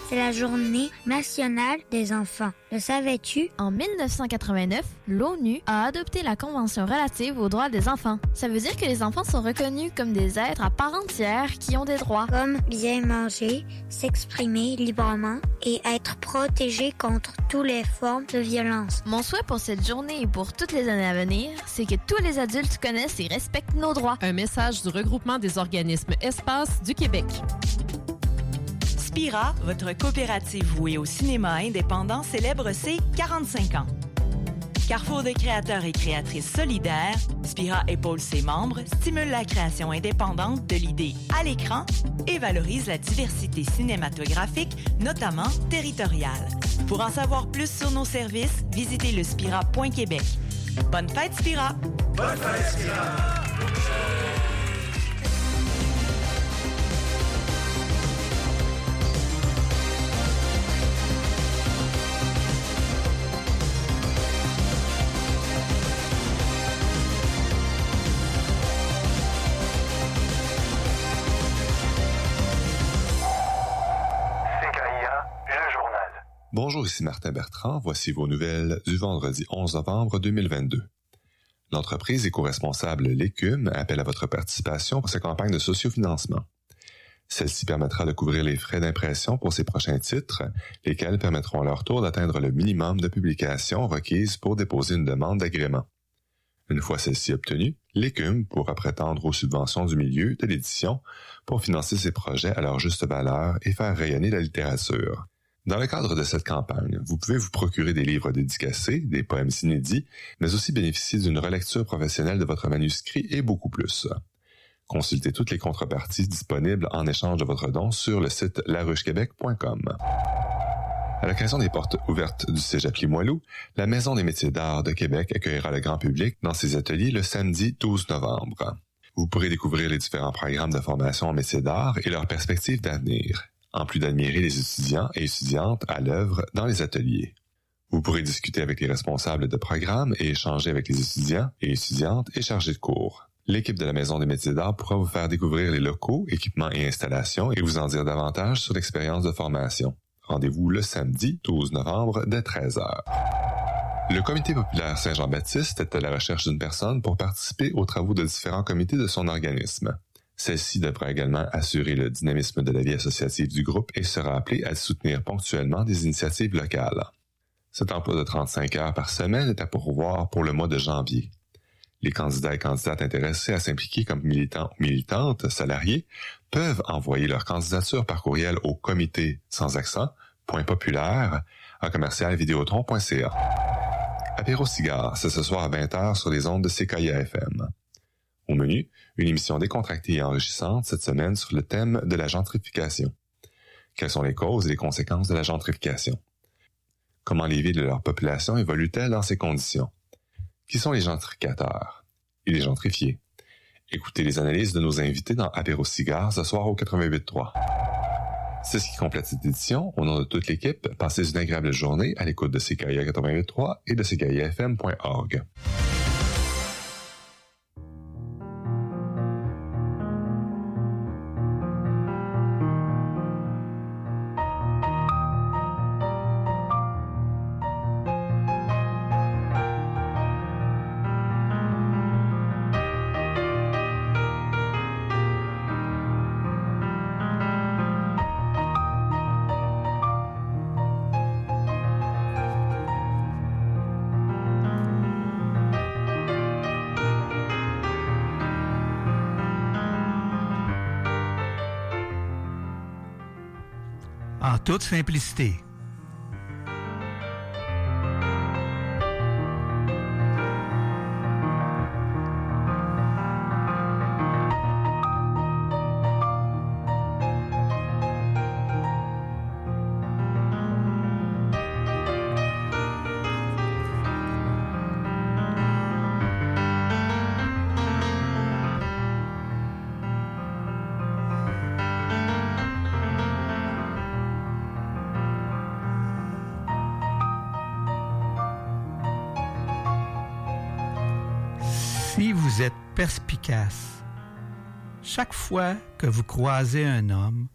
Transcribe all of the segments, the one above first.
c'est la journée nationale des enfants. Le savais-tu? En 1989, l'ONU a adopté la Convention relative aux droits des enfants. Ça veut dire que les enfants sont reconnus comme des êtres à part entière qui ont des droits. Comme bien manger, s'exprimer librement et être protégés contre toutes les formes de violence. Mon souhait pour cette journée et pour toutes les années à venir, c'est que tous les adultes connaissent et respectent nos droits. Un message du regroupement des organismes Espace du Québec. Spira, votre coopérative vouée au cinéma indépendant, célèbre ses 45 ans. Carrefour de créateurs et créatrices solidaires, Spira épaule ses membres, stimule la création indépendante de l'idée à l'écran et valorise la diversité cinématographique, notamment territoriale. Pour en savoir plus sur nos services, visitez le spira.québec. Bonne fête, Spira! Bonne fête, Spira! Bonjour, ici Martin Bertrand. Voici vos nouvelles du vendredi 11 novembre 2022. L'entreprise éco-responsable L'écume appelle à votre participation pour sa campagne de sociofinancement. Celle-ci permettra de couvrir les frais d'impression pour ses prochains titres, lesquels permettront à leur tour d'atteindre le minimum de publications requises pour déposer une demande d'agrément. Une fois celle-ci obtenue, L'écume pourra prétendre aux subventions du milieu de l'édition pour financer ses projets à leur juste valeur et faire rayonner la littérature. Dans le cadre de cette campagne, vous pouvez vous procurer des livres dédicacés, des poèmes inédits, mais aussi bénéficier d'une relecture professionnelle de votre manuscrit et beaucoup plus. Consultez toutes les contreparties disponibles en échange de votre don sur le site laruchequebec.com. À l'occasion des portes ouvertes du Cégep Limoilou, la Maison des métiers d'art de Québec accueillera le grand public dans ses ateliers le samedi 12 novembre. Vous pourrez découvrir les différents programmes de formation en métiers d'art et leurs perspectives d'avenir, en plus d'admirer les étudiants et étudiantes à l'œuvre dans les ateliers. Vous pourrez discuter avec les responsables de programme et échanger avec les étudiants et étudiantes et chargés de cours. L'équipe de la Maison des métiers d'art pourra vous faire découvrir les locaux, équipements et installations et vous en dire davantage sur l'expérience de formation. Rendez-vous le samedi 12 novembre dès 13h. Le Comité populaire Saint-Jean-Baptiste est à la recherche d'une personne pour participer aux travaux de différents comités de son organisme. Celle-ci devra également assurer le dynamisme de la vie associative du groupe et sera appelée à soutenir ponctuellement des initiatives locales. Cet emploi de 35 heures par semaine est à pourvoir pour le mois de janvier. Les candidats et candidates intéressés à s'impliquer comme militants ou militantes salariés peuvent envoyer leur candidature par courriel au comité sans accent, .populaire@vidéotron.ca. Apéro-cigare, c'est ce soir à 20h sur les ondes de CKIA-FM. Au menu, une émission décontractée et enrichissante cette semaine sur le thème de la gentrification. Quelles sont les causes et les conséquences de la gentrification? Comment les villes et leur population évoluent-elles dans ces conditions? Qui sont les gentrificateurs et les gentrifiés? Écoutez les analyses de nos invités dans Apéro-cigare ce soir au 88.3. C'est ce qui complète cette édition. Au nom de toute l'équipe, passez une agréable journée à l'écoute de CKIA 88.3 et de CKIAFM.org. En toute simplicité. Si vous êtes perspicace, chaque fois que vous croisez un homme,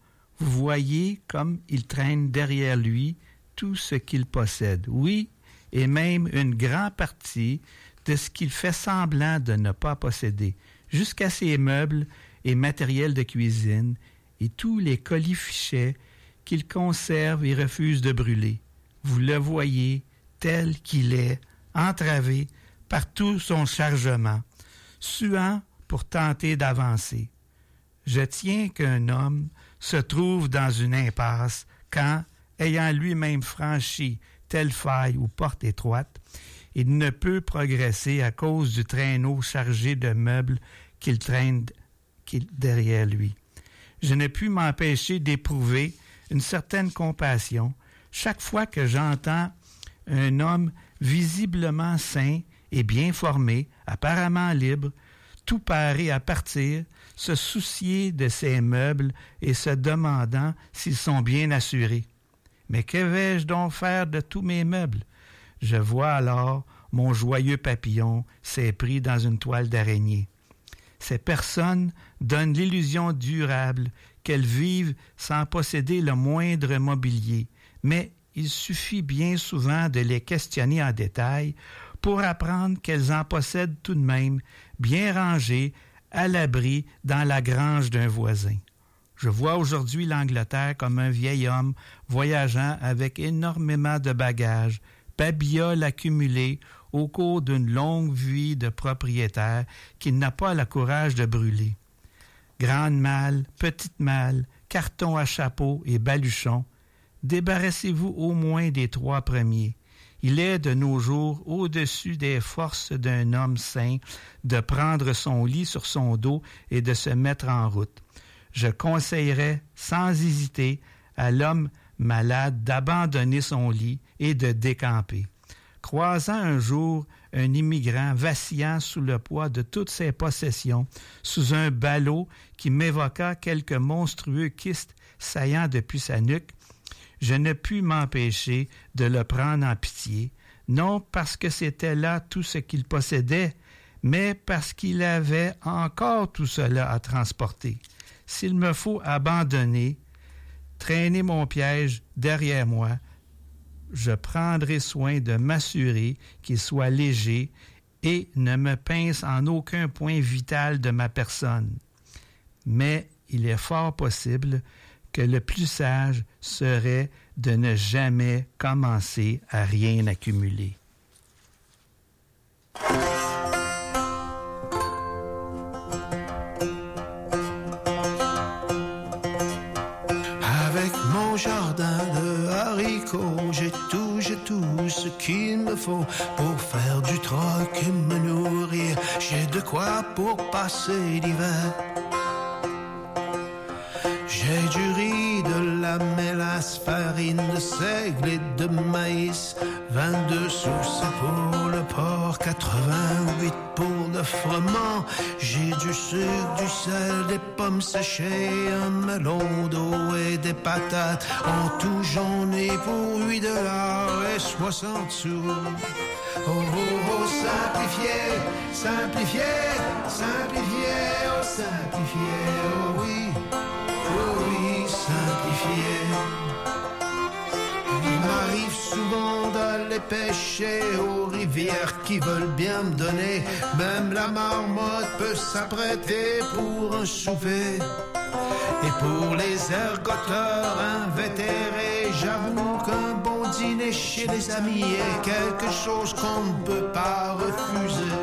Vous voyez comme il traîne derrière lui tout ce qu'il possède. Oui, et même une grande partie de ce qu'il fait semblant de ne pas posséder, jusqu'à ses meubles et matériels de cuisine et tous les colifichets qu'il conserve et refuse de brûler. Vous le voyez tel qu'il est, entravé par tout son chargement, suant pour tenter d'avancer. Je tiens qu'un homme se trouve dans une impasse quand, ayant lui-même franchi telle faille ou porte étroite, il ne peut progresser à cause du traîneau chargé de meubles qu'il traîne derrière lui. Je ne puis m'empêcher d'éprouver une certaine compassion chaque fois que j'entends un homme visiblement sain et bien formé, apparemment libre, tout paré à partir, se soucier de ses meubles et se demandant s'ils sont bien assurés. Mais que vais-je donc faire de tous mes meubles? Je vois alors mon joyeux papillon s'est pris dans une toile d'araignée. Ces personnes donnent l'illusion durable qu'elles vivent sans posséder le moindre mobilier, mais il suffit bien souvent de les questionner en détail pour apprendre qu'elles en possèdent tout de même, bien rangées, à l'abri dans la grange d'un voisin. Je vois aujourd'hui l'Angleterre comme un vieil homme voyageant avec énormément de bagages, babioles accumulées au cours d'une longue vie de propriétaire qu'il n'a pas le courage de brûler. Grande malle, petite malle, carton à chapeau et baluchon, débarrassez-vous au moins des 3 premiers. Il est de nos jours au-dessus des forces d'un homme sain de prendre son lit sur son dos et de se mettre en route. Je conseillerais sans hésiter à l'homme malade d'abandonner son lit et de décamper. Croisant un jour un immigrant vacillant sous le poids de toutes ses possessions, sous un ballot qui m'évoqua quelques monstrueux kystes saillant depuis sa nuque, je ne pus m'empêcher de le prendre en pitié, non parce que c'était là tout ce qu'il possédait, mais parce qu'il avait encore tout cela à transporter. S'il me faut abandonner, traîner mon piège derrière moi, je prendrai soin de m'assurer qu'il soit léger et ne me pince en aucun point vital de ma personne. Mais il est fort possible que le plus sage serait de ne jamais commencer à rien accumuler. Avec mon jardin de haricots, j'ai tout ce qu'il me faut pour faire du troc et me nourrir. J'ai de quoi pour passer l'hiver. J'ai du riz, de la mélasse, farine de seigle et de maïs. 22 sous c'est pour le porc, 88 pour le froment. J'ai du sucre, du sel, des pommes séchées, un melon d'eau et des patates. En tout j'en ai pour $8 et 60 sous. Oh, oh, oh, simplifié, simplifié, simplifié, oh, simplifié, oh oui. Oh oui, simplifié. Il m'arrive souvent d'aller pêcher aux rivières qui veulent bien me donner. Même la marmotte peut s'apprêter pour un souper. Et pour les ergoteurs invétérés, j'avoue qu'un bon dîner chez les amis est quelque chose qu'on ne peut pas refuser.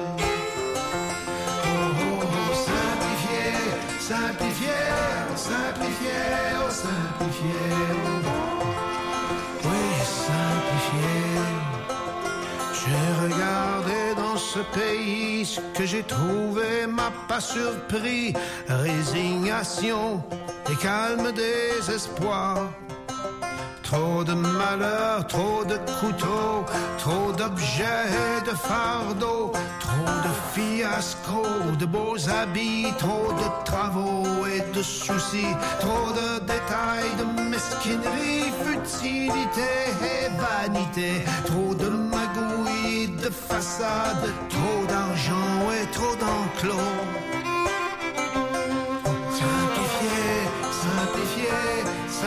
Simplifié, simplifié, oh simplifié, oh. Oui, simplifié. J'ai regardé dans ce pays ce que j'ai trouvé m'a pas surpris. Résignation et calme désespoir. Trop de malheurs, trop de couteaux, trop d'objets, de fardeaux, trop de fiascos, de beaux habits, trop de travaux et de soucis, trop de détails, de mesquinerie, futilité et vanité, trop de magouilles, de façades, trop d'argent et trop d'enclos. Simplifié, simplifié,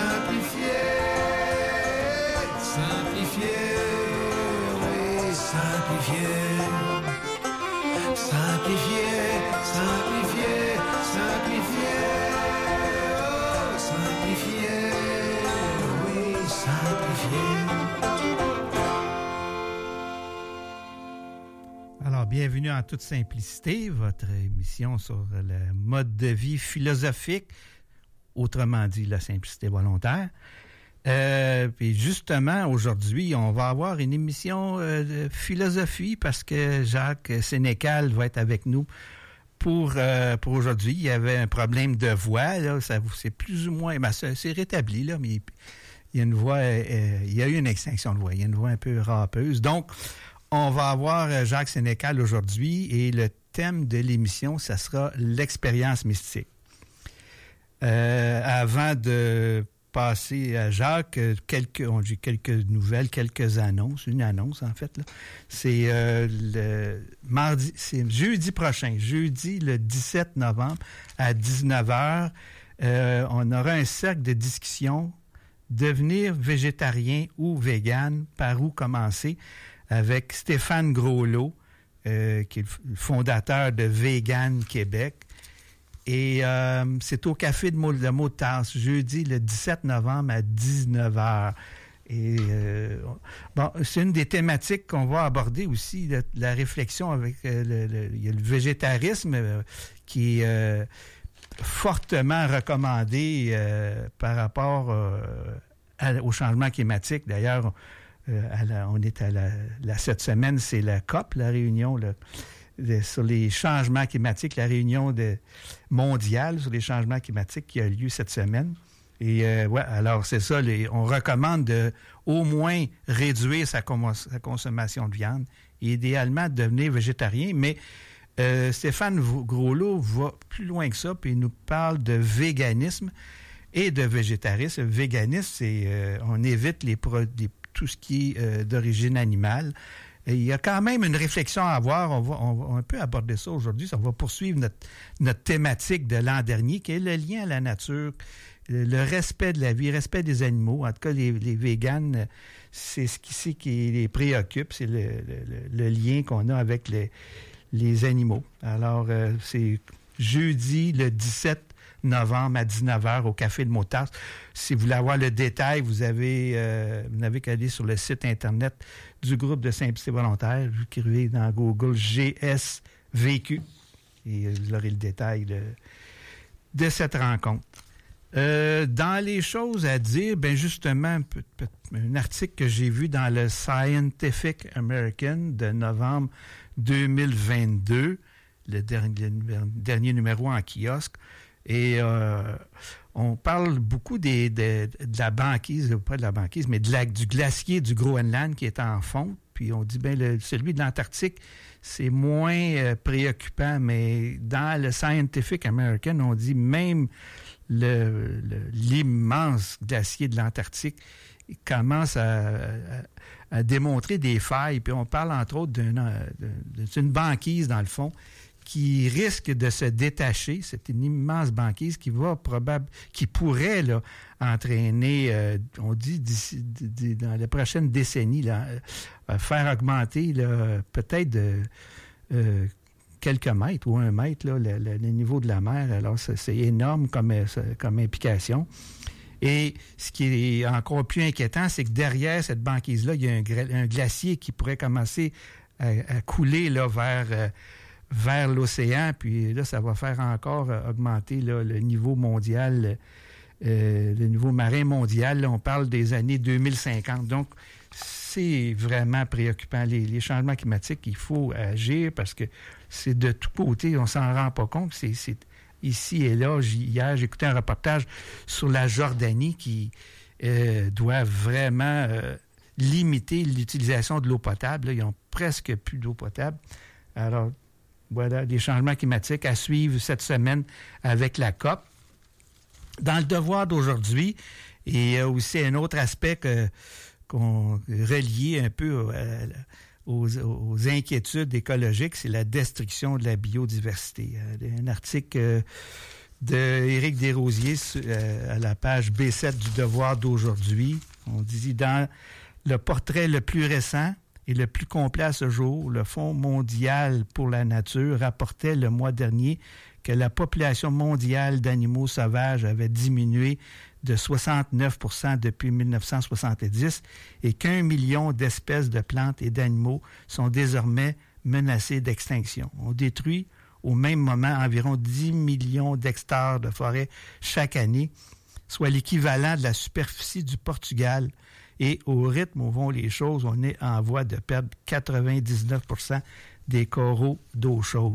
simplifier, simplifier, simplifier, simplifier, oh, simplifier, oui, simplifier. Alors, bienvenue en toute simplicité, votre émission sur le mode de vie philosophique, autrement dit la simplicité volontaire. Puis justement, aujourd'hui, on va avoir une émission de philosophie parce que Jacques Sénécal va être avec nous pour aujourd'hui. Il y avait un problème de voix, là, c'est plus ou moins, c'est rétabli, là, mais il y a une voix, il y a eu une extinction de voix, il y a une voix un peu râpeuse. Donc, on va avoir Jacques Sénécal aujourd'hui et le thème de l'émission, ça sera l'expérience mystique. Avant de passer à Jacques, quelques nouvelles, quelques annonces, une annonce en fait. Là. C'est c'est jeudi prochain, jeudi le 17 novembre à 19h, on aura un cercle de discussion, devenir végétarien ou vegan, par où commencer, avec Stéphane Groslot, qui est le fondateur de Vegan Québec. Et c'est au Café de Motard, jeudi le 17 novembre à 19h. Et c'est une des thématiques qu'on va aborder aussi, la réflexion avec il y a le végétarisme qui est fortement recommandé par rapport au changement climatique. D'ailleurs, on est cette semaine, c'est la COP, la réunion sur les changements climatiques, la réunion mondiale sur les changements climatiques qui a lieu cette semaine. Et alors c'est ça, on recommande de au moins réduire sa consommation de viande et idéalement devenir végétarien. Mais Stéphane Groslot va plus loin que ça, puis il nous parle de véganisme et de végétarisme. Véganisme, c'est on évite tout ce qui est d'origine animale. Et il y a quand même une réflexion à avoir. On va un peu aborder ça aujourd'hui. Ça va poursuivre notre thématique de l'an dernier, qui est le lien à la nature, le respect de la vie, le respect des animaux. En tout cas, les véganes, c'est ce qui les préoccupe, c'est le lien qu'on a avec les animaux. Alors, c'est jeudi, le 17 novembre à 19h au Café de Motard. Si vous voulez avoir le détail, vous n'avez qu'à aller sur le site Internet du groupe de Simplicité volontaire. Vous écrivez dans Google GSVQ et vous aurez le détail de cette rencontre. Dans les choses à dire, ben justement, un article que j'ai vu dans le Scientific American de novembre 2022, le dernier numéro en kiosque. Et on parle beaucoup de la banquise, pas de la banquise, mais du glacier du Groenland qui est en fonte. Puis on dit, celui de l'Antarctique, c'est moins préoccupant. Mais dans le Scientific American, on dit même l'immense glacier de l'Antarctique commence à démontrer des failles. Puis on parle entre autres d'une banquise, dans le fond, qui risque de se détacher. C'est une immense banquise qui pourrait là, entraîner, on dit dans la prochaine décennie, là, faire augmenter là, peut-être de quelques mètres ou 1 mètre là, le niveau de la mer. Alors c'est énorme comme implication. Et ce qui est encore plus inquiétant, c'est que derrière cette banquise-là, il y a un glacier qui pourrait commencer à couler là, vers l'océan, puis là, ça va faire encore augmenter là, le niveau mondial, le niveau marin mondial. Là, on parle des années 2050. Donc, c'est vraiment préoccupant. Les changements climatiques, il faut agir parce que c'est de tous côtés, on s'en rend pas compte. C'est ici et là. Hier, j'écoutais un reportage sur la Jordanie qui doit vraiment limiter l'utilisation de l'eau potable. Là, ils n'ont presque plus d'eau potable. Alors, voilà, des changements climatiques à suivre cette semaine avec la COP. Dans le devoir d'aujourd'hui, il y a aussi un autre aspect qu'on relié un peu aux inquiétudes écologiques, c'est la destruction de la biodiversité. Un article d'Éric Desrosiers à la page B7 du devoir d'aujourd'hui. On dit dans le portrait le plus récent, est le plus complet à ce jour. Le Fonds mondial pour la nature rapportait le mois dernier que la population mondiale d'animaux sauvages avait diminué de 69 % depuis 1970 et qu'1 million d'espèces de plantes et d'animaux sont désormais menacées d'extinction. On détruit au même moment environ 10 millions d'hectares de forêt chaque année, soit l'équivalent de la superficie du Portugal. Et au rythme où vont les choses, on est en voie de perdre 99 % des coraux d'eau chaude.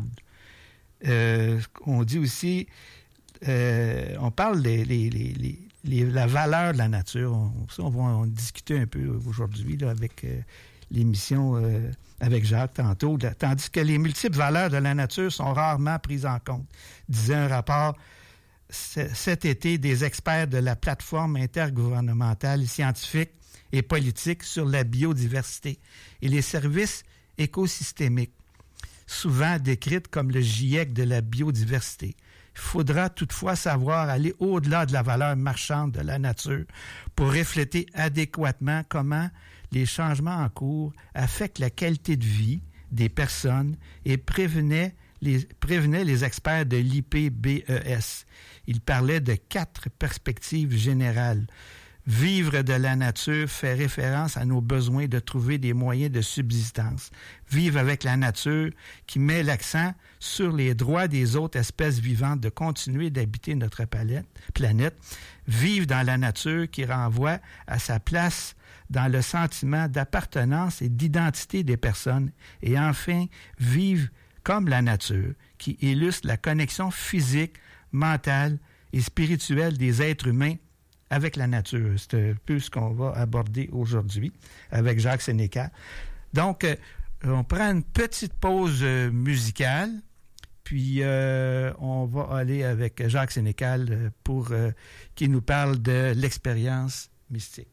On dit aussi, on parle la valeur de la nature. On va en discuter un peu aujourd'hui là, avec l'émission avec Jacques tantôt, tandis que les multiples valeurs de la nature sont rarement prises en compte, disait un rapport cet été des experts de la plateforme intergouvernementale scientifique et politique sur la biodiversité et les services écosystémiques, souvent décrites comme le GIEC de la biodiversité. Il faudra toutefois savoir aller au-delà de la valeur marchande de la nature pour refléter adéquatement comment les changements en cours affectent la qualité de vie des personnes et prévenaient les experts de l'IPBES. Ils parlaient de 4 perspectives générales. Vivre de la nature fait référence à nos besoins de trouver des moyens de subsistance. Vivre avec la nature qui met l'accent sur les droits des autres espèces vivantes de continuer d'habiter notre planète. Vivre dans la nature qui renvoie à sa place dans le sentiment d'appartenance et d'identité des personnes. Et enfin, vivre comme la nature qui illustre la connexion physique, mentale et spirituelle des êtres humains avec la nature. C'est un peu ce qu'on va aborder aujourd'hui avec Jacques Sénécal. Donc, on prend une petite pause musicale, puis on va aller avec Jacques Sénécal pour qui nous parle de l'expérience mystique.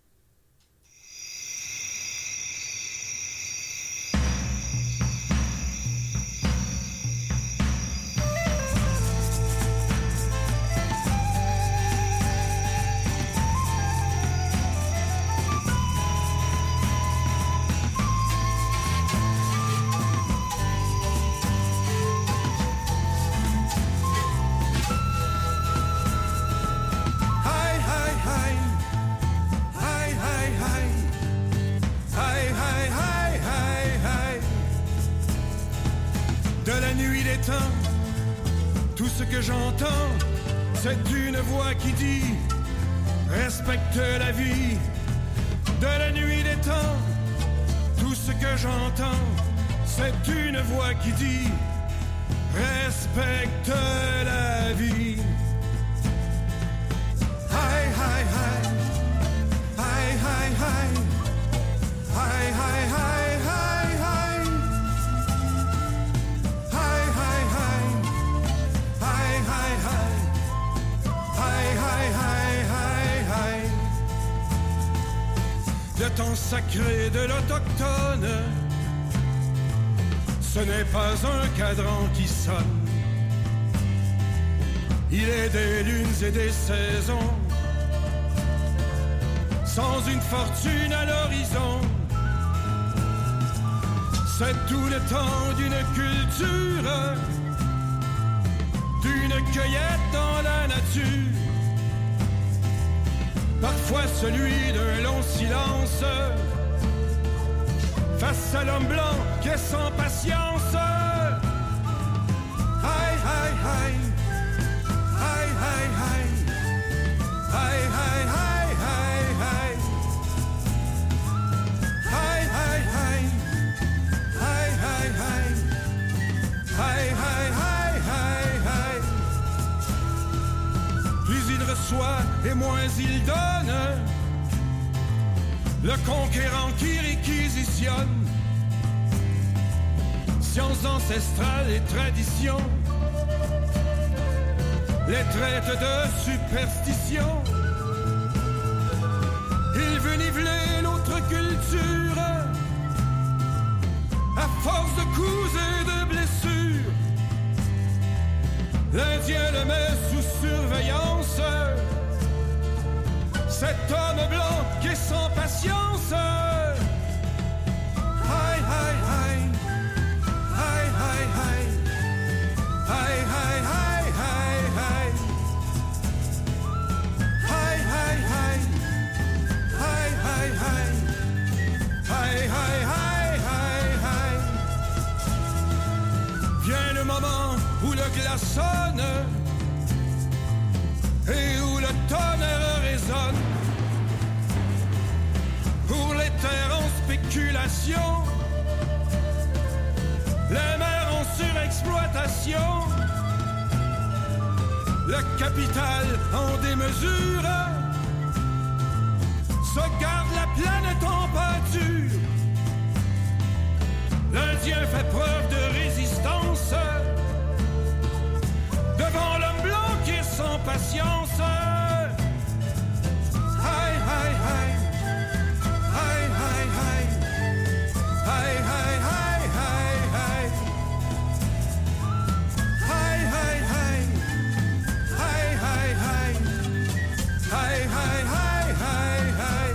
Tout ce que j'entends, c'est une voix qui dit respecte la vie. De la nuit des temps, tout ce que j'entends, c'est une voix qui dit respecte la vie. Hi, hi, hi. Hi, hi, hi. Hi, hi, hi, hi, hi. Hi, hi, hi. Hi, hi, hi. Hi, hi, hi, hi, hi. Le temps sacré de l'autochtone, ce n'est pas un cadran qui sonne. Il est des lunes et des saisons, sans une fortune à l'horizon. C'est tout le temps d'une culture, d'une cueillette dans la nature. Parfois celui d'un long silence, face à l'homme blanc qui est sans patience. Hi, hi, hi. Hi, hi, hi. Hi, hi, hi, hi, hi. Hi, hi, hi. Hi, hi, hi. Hi, hi, hi, hi, hi. Plus il reçoit et moins il donne, le conquérant qui réquisitionne sciences ancestrales et traditions, les traite de superstition. Il veut niveler l'autre culture à force de coups et de blessures. L'Indien le met sous surveillance, cet homme blanc qui est sans patience. consommation, les mers en surexploitation, le capital en démesure se garde la planète en pâture. L'Indien fait preuve de résistance devant l'homme blanc qui est sans patience. Hi, hi, hi. Hi, hi, hi. Hi, hi, hi, hi, hi. Hi, hi, hi. Hi, hi, hi. Hi, hi, hi, hi,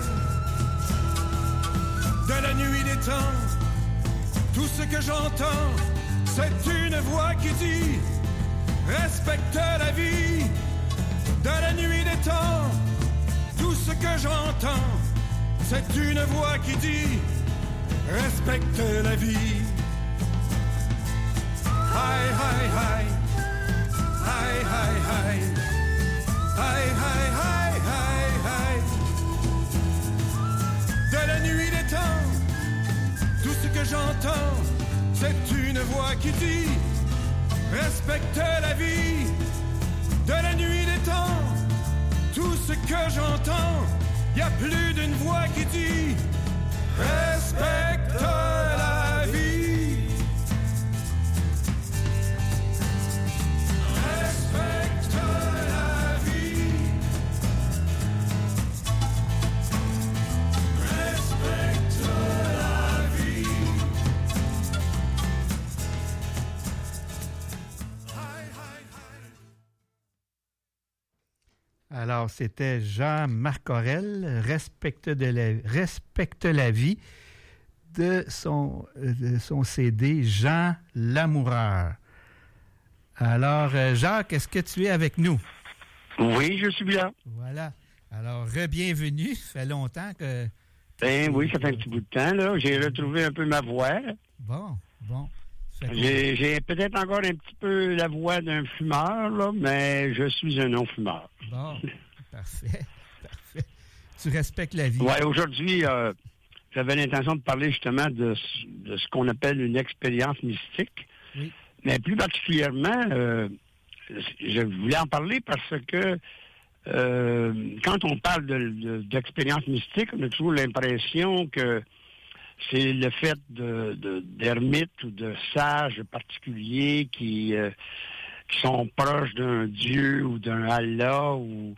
hi. De la nuit des temps, tout ce que j'entends, c'est une voix qui dit respecte la vie. De la nuit des temps, tout ce que j'entends, c'est une voix qui dit respecte la vie. Hi, hi, hi. Hi, hi, hi. Hi, hi, hi, hi, hi. De la nuit des temps, tout ce que j'entends, c'est une voix qui dit respecte la vie. De la nuit des temps, tout ce que j'entends, y a plus d'une voix qui dit respecte la vie. Respecte la vie. Respecte la vie. Alors, c'était Jean-Marc Aurel, respecte la vie, de son CD Jean Lamoureur. Alors, Jacques, est-ce que tu es avec nous? Oui, je suis là. Voilà. Alors, re-bienvenue. Ça fait longtemps que... Ben oui, ça fait un petit bout de temps, là. J'ai retrouvé un peu ma voix. Bon. J'ai peut-être encore un petit peu la voix d'un fumeur, là, mais je suis un non-fumeur. Bon, parfait. Tu respectes la vie. Oui, aujourd'hui, j'avais l'intention de parler justement de ce qu'on appelle une expérience mystique. Oui. Mais plus particulièrement, je voulais en parler parce que quand on parle d'expérience mystique, on a toujours l'impression que c'est le fait d'ermites ou de sages particuliers qui sont proches d'un Dieu ou d'un Allah ou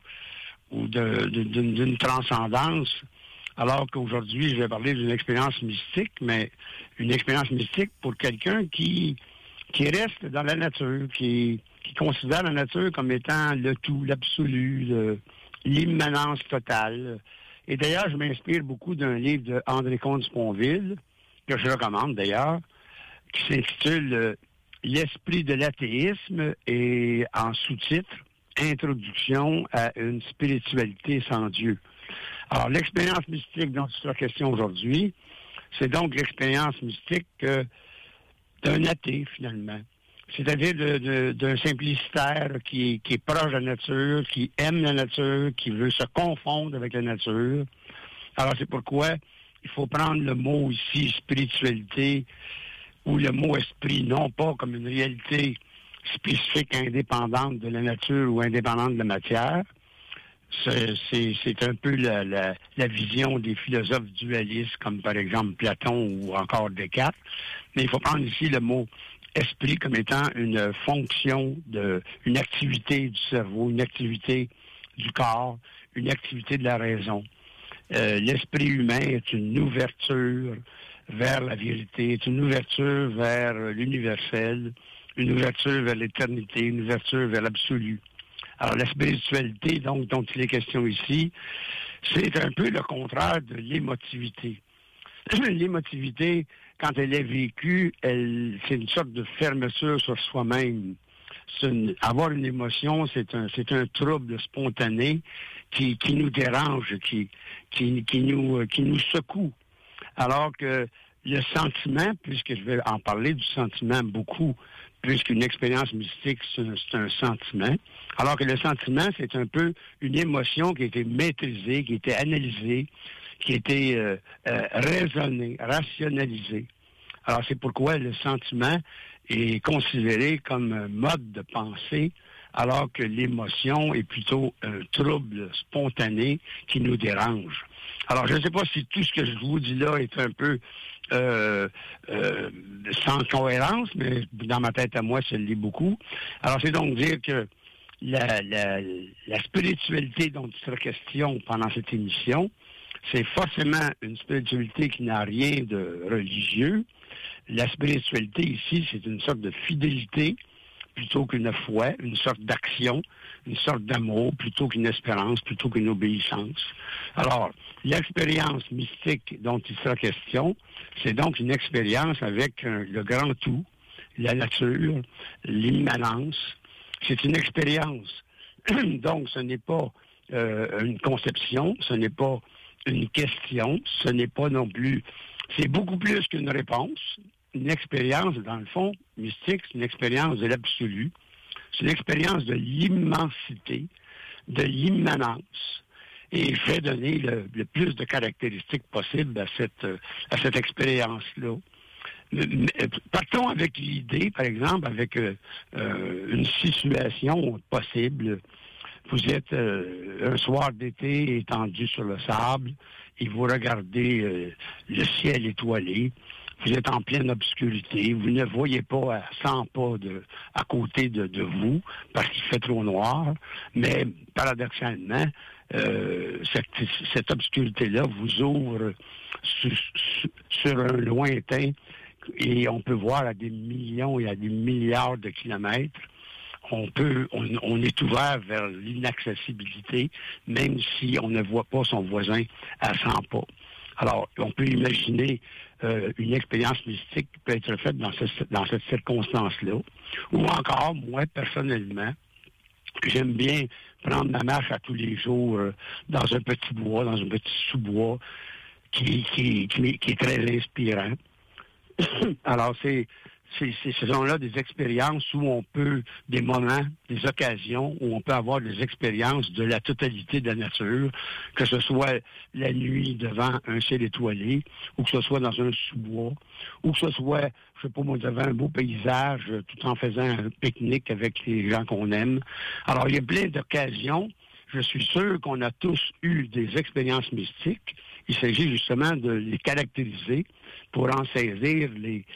d'une transcendance. Alors qu'aujourd'hui, je vais parler d'une expérience mystique, mais une expérience mystique pour quelqu'un qui reste dans la nature, qui considère la nature comme étant le tout, l'absolu, l'immanence totale. Et d'ailleurs, je m'inspire beaucoup d'un livre de André Comte-Sponville, que je recommande d'ailleurs, qui s'intitule L'esprit de l'athéisme et en sous-titre Introduction à une spiritualité sans Dieu. Alors, l'expérience mystique dont il sera question aujourd'hui, c'est donc l'expérience mystique d'un athée, finalement. C'est-à-dire d'un simplicitaire qui est proche de la nature, qui aime la nature, qui veut se confondre avec la nature. Alors, c'est pourquoi il faut prendre le mot ici, spiritualité, ou le mot esprit, non pas comme une réalité spécifique, indépendante de la nature ou indépendante de la matière. C'est un peu la vision des philosophes dualistes, comme par exemple Platon ou encore Descartes. Mais il faut prendre ici le mot esprit comme étant une fonction, une activité du cerveau, une activité du corps, une activité de la raison. L'esprit humain est une ouverture vers la vérité, est une ouverture vers l'universel, une ouverture vers l'éternité, une ouverture vers l'absolu. Alors, la spiritualité, donc, dont il est question ici, c'est un peu le contraire de l'émotivité. L'émotivité, quand elle est vécue, c'est une sorte de fermeture sur soi-même. Avoir une émotion, c'est un trouble spontané qui nous dérange, qui nous secoue. Alors que le sentiment, puisque je vais en parler du sentiment beaucoup, puisqu'une expérience mystique, c'est un sentiment, alors que le sentiment, c'est un peu une émotion qui a été maîtrisée, qui a été analysée, qui a été raisonné, rationalisé. Alors, c'est pourquoi le sentiment est considéré comme un mode de pensée, alors que l'émotion est plutôt un trouble spontané qui nous dérange. Alors, je ne sais pas si tout ce que je vous dis là est un peu sans cohérence, mais dans ma tête à moi, ça l'est beaucoup. Alors, c'est donc dire que la spiritualité dont il sera question pendant cette émission, c'est forcément une spiritualité qui n'a rien de religieux. La spiritualité ici, c'est une sorte de fidélité plutôt qu'une foi, une sorte d'action, une sorte d'amour plutôt qu'une espérance, plutôt qu'une obéissance. Alors, l'expérience mystique dont il sera question, c'est donc une expérience avec le grand tout, la nature, l'immanence. C'est une expérience. Donc, ce n'est pas une conception, ce n'est pas une question, ce n'est pas non plus... C'est beaucoup plus qu'une réponse. Une expérience, dans le fond, mystique, c'est une expérience de l'absolu. C'est une expérience de l'immensité, de l'immanence. Et je vais donner le plus de caractéristiques possibles à cette expérience-là. Partons avec l'idée, par exemple, avec une situation possible. Vous êtes un soir d'été étendu sur le sable et vous regardez le ciel étoilé. Vous êtes en pleine obscurité. Vous ne voyez pas à 100 pas à côté de vous parce qu'il fait trop noir. Mais paradoxalement, cette obscurité-là vous ouvre sur un lointain et on peut voir à des millions et à des milliards de kilomètres. On est ouvert vers l'inaccessibilité, même si on ne voit pas son voisin à 100 pas. Alors, on peut imaginer une expérience mystique qui peut être faite dans cette circonstance-là. Ou encore, moi, personnellement, j'aime bien prendre ma marche à tous les jours dans un petit bois, dans un petit sous-bois qui est très inspirant. Alors, ce sont là des expériences où on peut, des moments, des occasions où on peut avoir des expériences de la totalité de la nature, que ce soit la nuit devant un ciel étoilé, ou que ce soit dans un sous-bois, ou que ce soit, je sais pas moi, devant un beau paysage, tout en faisant un pique-nique avec les gens qu'on aime. Alors, il y a plein d'occasions. Je suis sûr qu'on a tous eu des expériences mystiques. Il s'agit justement de les caractériser pour en saisir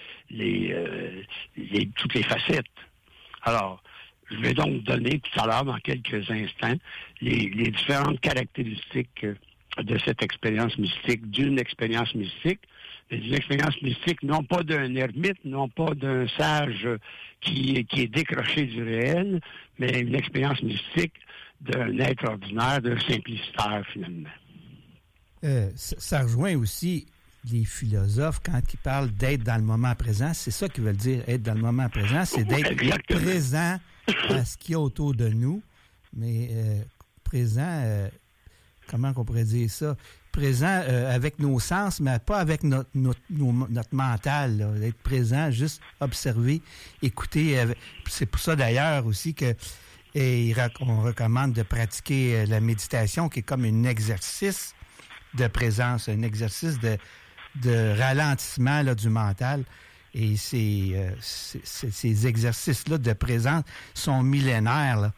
toutes les facettes. Alors, je vais donc donner tout à l'heure, dans quelques instants, les différentes caractéristiques de cette expérience mystique, d'une expérience mystique. Une expérience mystique, non pas d'un ermite, non pas d'un sage qui est décroché du réel, mais une expérience mystique d'un être ordinaire, d'un simplicitaire, finalement. Ça rejoint aussi les philosophes quand ils parlent d'être dans le moment présent. C'est ça qu'ils veulent dire, être dans le moment présent, c'est d'être présent à ce qu'il y a autour de nous. Mais présent, comment on pourrait dire ça? Présent avec nos sens, mais pas avec notre mental. Là. Être présent, juste observer, écouter. C'est pour ça d'ailleurs aussi que on recommande de pratiquer la méditation, qui est comme un exercice de présence, un exercice de ralentissement là, du mental. Et ces exercices-là de présence sont millénaires. Là.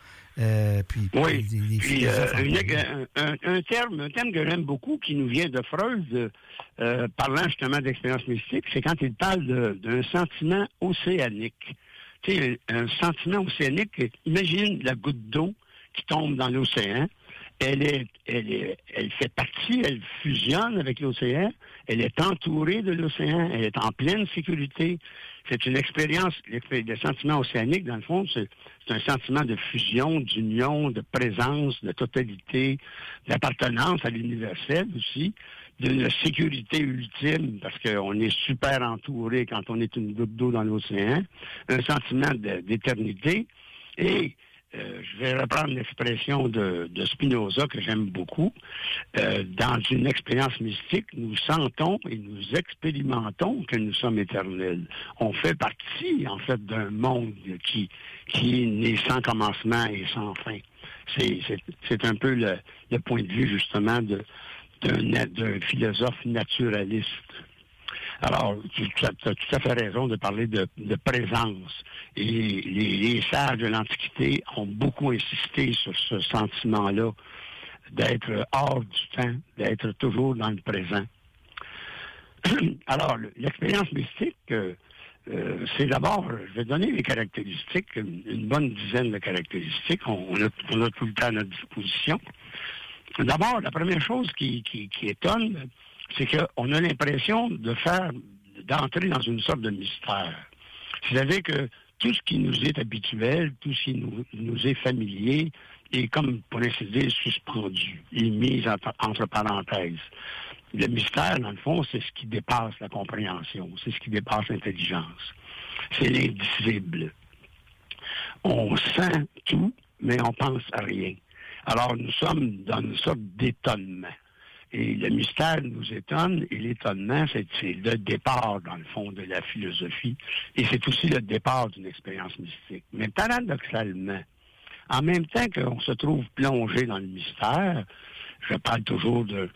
Un terme que j'aime beaucoup, qui nous vient de Freud, parlant justement d'expérience mystique, c'est quand il parle d'un sentiment océanique. Tu sais, un sentiment océanique, imagine la goutte d'eau qui tombe dans l'océan. Elle fait partie, elle fusionne avec l'océan, elle est entourée de l'océan, elle est en pleine sécurité. C'est une expérience, le sentiment océanique, dans le fond, c'est un sentiment de fusion, d'union, de présence, de totalité, d'appartenance à l'universel aussi, d'une sécurité ultime, parce qu'on est super entouré quand on est une goutte d'eau dans l'océan, un sentiment d'éternité, et je vais reprendre l'expression de Spinoza que j'aime beaucoup. Dans une expérience mystique, nous sentons et nous expérimentons que nous sommes éternels. On fait partie, en fait, d'un monde qui est né sans commencement et sans fin. C'est un peu le point de vue, justement, de d'un philosophe naturaliste. Alors, tu as tout à fait raison de parler de présence. Et les sages de l'Antiquité ont beaucoup insisté sur ce sentiment-là, d'être hors du temps, d'être toujours dans le présent. Alors, l'expérience mystique, c'est d'abord, je vais donner les caractéristiques, une bonne dizaine de caractéristiques. On a tout le temps à notre disposition. D'abord, la première chose qui étonne, c'est qu'on a l'impression d'entrer dans une sorte de mystère. C'est-à-dire que tout ce qui nous est habituel, tout ce qui nous est familier, est comme, pour ainsi dire, suspendu, est mis entre parenthèses. Le mystère, dans le fond, c'est ce qui dépasse la compréhension, c'est ce qui dépasse l'intelligence. C'est l'indicible. On sent tout, mais on pense à rien. Alors, nous sommes dans une sorte d'étonnement. Et le mystère nous étonne, et l'étonnement, c'est le départ, dans le fond, de la philosophie. Et c'est aussi le départ d'une expérience mystique. Mais paradoxalement, en même temps qu'on se trouve plongé dans le mystère, je parle toujours de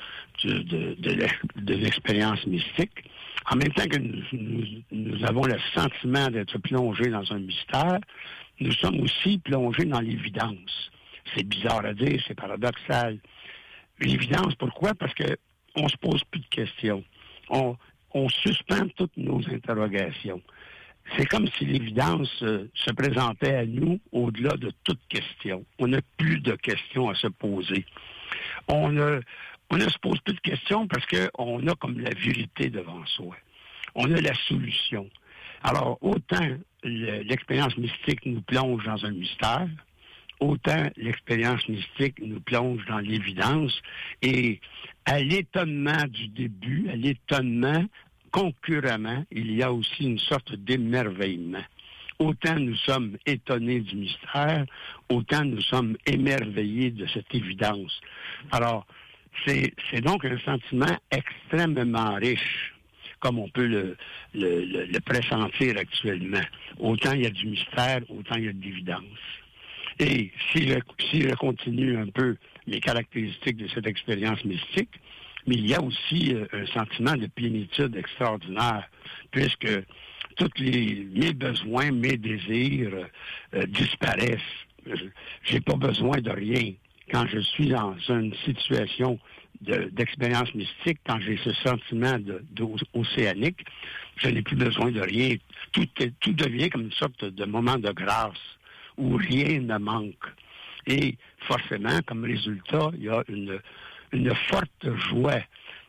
l'expérience mystique, en même temps que nous avons le sentiment d'être plongés dans un mystère, nous sommes aussi plongés dans l'évidence. C'est bizarre à dire, c'est paradoxal. L'évidence, pourquoi? Parce qu'on ne se pose plus de questions. On suspend toutes nos interrogations. C'est comme si l'évidence se présentait à nous au-delà de toute question. On n'a plus de questions à se poser. On ne se pose plus de questions parce qu'on a comme la vérité devant soi. On a la solution. Alors, autant l'expérience mystique nous plonge dans un mystère, autant l'expérience mystique nous plonge dans l'évidence. Et à l'étonnement du début, à l'étonnement, concurremment, il y a aussi une sorte d'émerveillement. Autant nous sommes étonnés du mystère, autant nous sommes émerveillés de cette évidence. Alors, c'est donc un sentiment extrêmement riche, comme on peut le pressentir actuellement. Autant il y a du mystère, autant il y a de l'évidence. Et si je continue un peu les caractéristiques de cette expérience mystique, mais il y a aussi un sentiment de plénitude extraordinaire, puisque tous mes besoins, mes désirs disparaissent. J'ai pas besoin de rien. Quand je suis dans une situation d'expérience mystique, quand j'ai ce sentiment océanique, je n'ai plus besoin de rien. Tout devient comme une sorte de moment de grâce où rien ne manque. Et forcément, comme résultat, il y a une forte joie,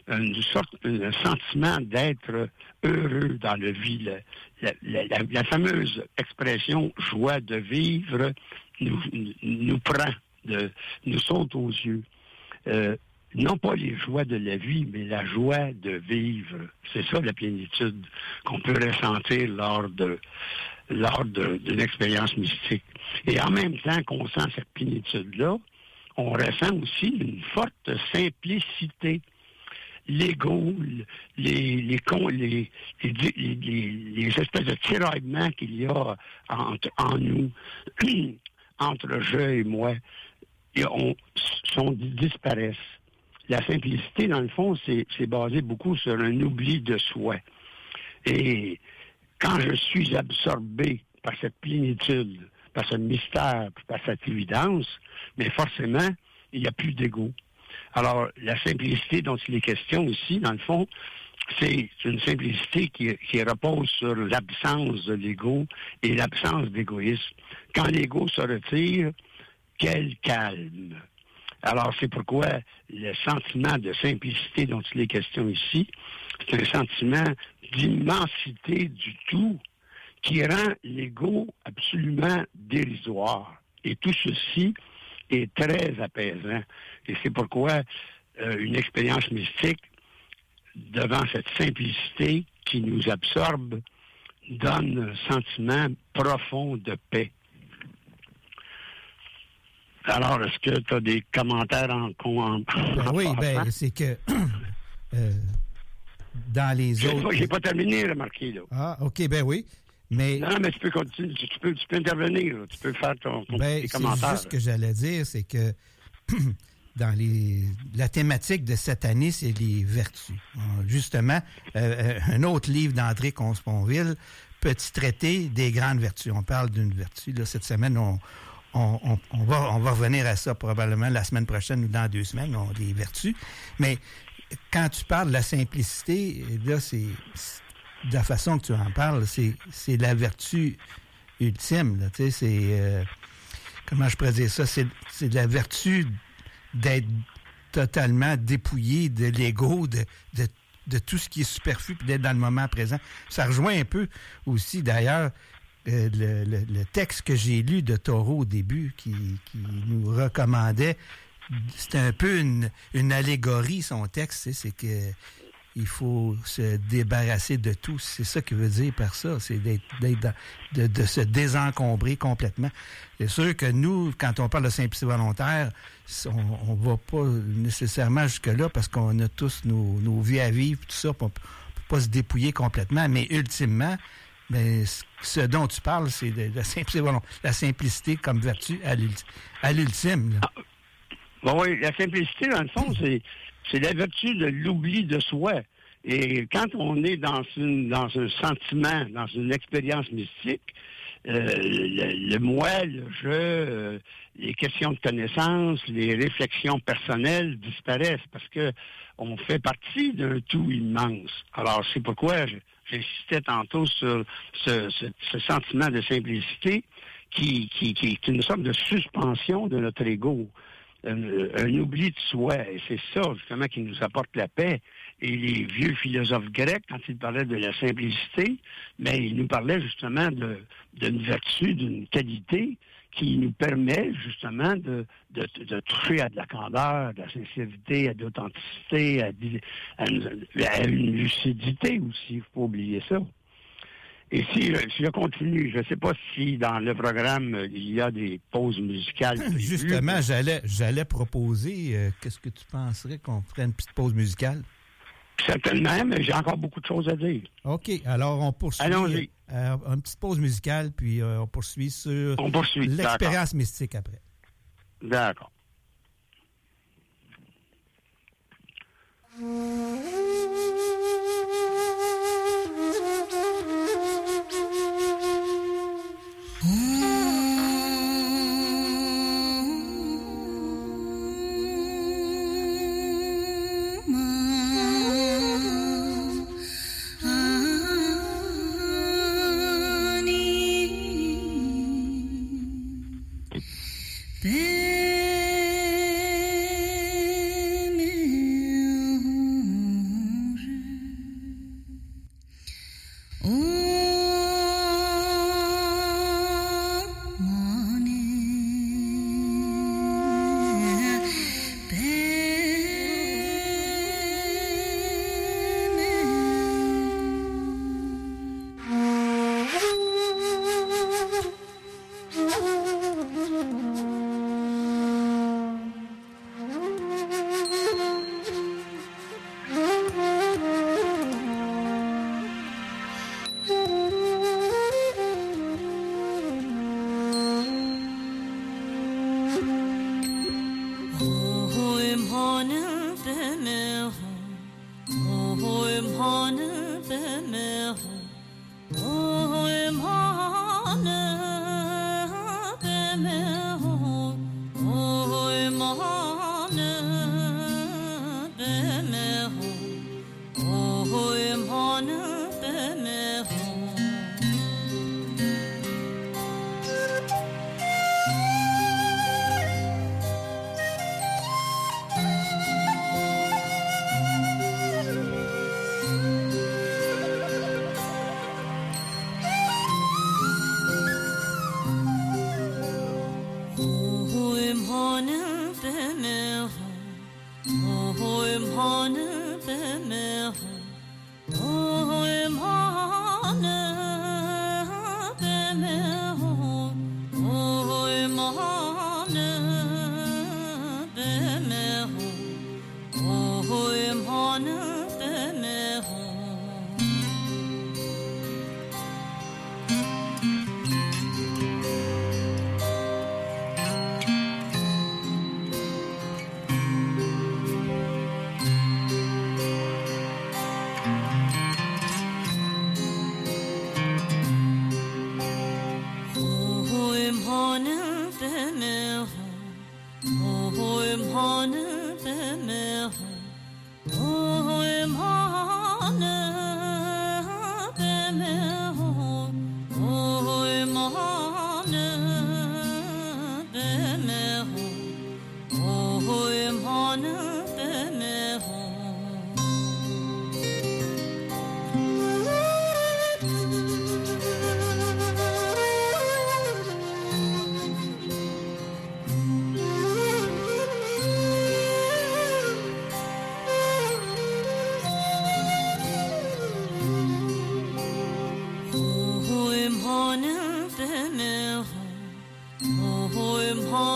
un sentiment d'être heureux dans la vie. La fameuse expression « joie de vivre » nous prend, nous saute aux yeux. Non pas les joies de la vie, mais la joie de vivre. C'est ça la plénitude qu'on peut ressentir lors d'une expérience mystique. Et en même temps qu'on sent cette plénitude-là, on ressent aussi une forte simplicité. L'ego, les espèces de tiraillements qu'il y a en nous, entre je et moi, disparaissent. La simplicité, dans le fond, c'est basé beaucoup sur un oubli de soi. Et quand je suis absorbé par cette plénitude, par ce mystère, par cette évidence, mais forcément, il n'y a plus d'ego. Alors, la simplicité dont il est question ici, dans le fond, c'est une simplicité qui repose sur l'absence de l'ego et l'absence d'égoïsme. Quand l'ego se retire, quel calme! Alors, c'est pourquoi le sentiment de simplicité dont il est question ici, c'est un sentiment d'immensité du tout qui rend l'ego absolument dérisoire. Et tout ceci est très apaisant. Et c'est pourquoi une expérience mystique, devant cette simplicité qui nous absorbe, donne un sentiment profond de paix. Alors, est-ce que tu as des commentaires oui, c'est que dans les autres... J'ai pas terminé, remarqué, là. Ah, OK, ben oui. Mais... Non, mais tu peux continuer, tu peux intervenir, là. Tu peux faire tes commentaires. C'est juste ce que j'allais dire, c'est que la thématique de cette année, c'est les vertus. Justement, un autre livre d'André Consponville, Petit traité des grandes vertus. On parle d'une vertu. Là, cette semaine, on va revenir à ça probablement la semaine prochaine ou dans 2 semaines, des vertus. Mais quand tu parles de la simplicité, là, c'est de la façon que tu en parles, c'est la vertu ultime. Là, tu sais, c'est... comment je pourrais dire ça? C'est la vertu d'être totalement dépouillé de l'ego, de tout ce qui est superflu, puis d'être dans le moment présent. Ça rejoint un peu aussi, d'ailleurs, le texte que j'ai lu de Thoreau au début, qui nous recommandait, c'était un peu une allégorie, son texte, c'est que il faut se débarrasser de tout. C'est ça qu'il veut dire par ça, c'est de se désencombrer complètement. C'est sûr que nous, quand on parle de simplicité volontaire, on va pas nécessairement jusque-là parce qu'on a tous nos vies à vivre, tout ça, on peut pas se dépouiller complètement, mais ultimement, ce dont tu parles, c'est de la simplicité comme vertu à l'ultime. Là. Bon, oui, la simplicité, dans le fond, c'est la vertu de l'oubli de soi. Et quand on est dans un sentiment, dans une expérience mystique, le moi, le je, les questions de connaissance, les réflexions personnelles disparaissent parce que on fait partie d'un tout immense. Alors, c'est pourquoi j'insistais tantôt sur ce sentiment de simplicité qui est une sorte de suspension de notre ego. Un oubli de soi. Et c'est ça, justement, qui nous apporte la paix. Et les vieux philosophes grecs, quand ils parlaient de la simplicité, ils nous parlaient justement d'une vertu, d'une qualité qui nous permet justement de toucher à de la candeur, de la sincérité, à de l'authenticité, à une lucidité aussi. Il ne faut pas oublier ça. Et si je continue, je ne sais pas si dans le programme, il y a des pauses musicales. Justement, j'allais proposer, qu'est-ce que tu penserais qu'on ferait une petite pause musicale? Certainement, mais j'ai encore beaucoup de choses à dire. OK, alors on poursuit. Allons-y. Une petite pause musicale, puis on poursuit sur l'expérience mystique après. D'accord.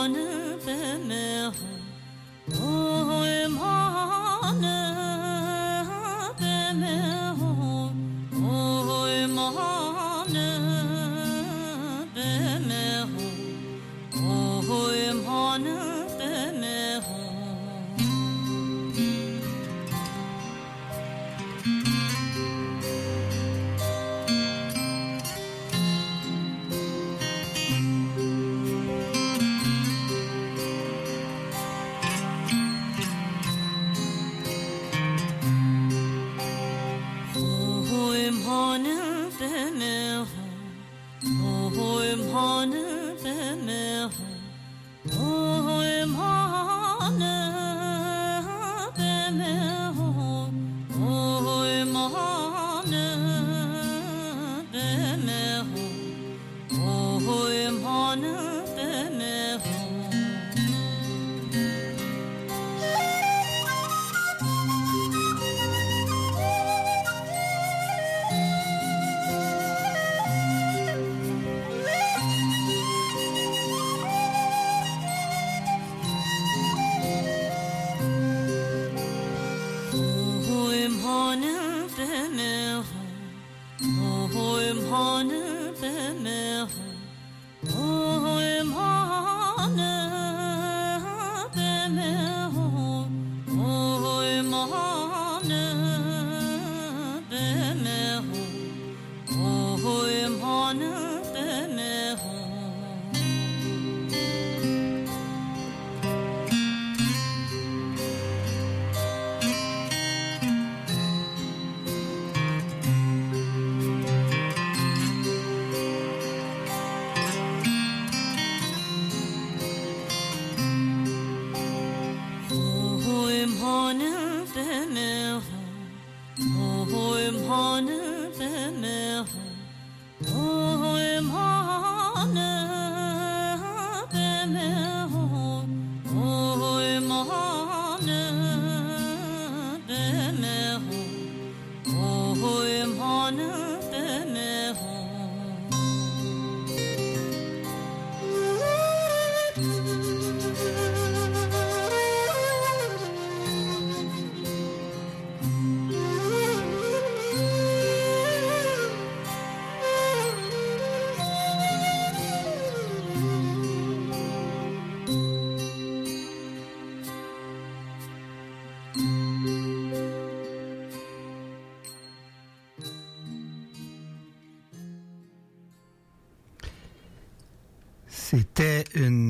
C'était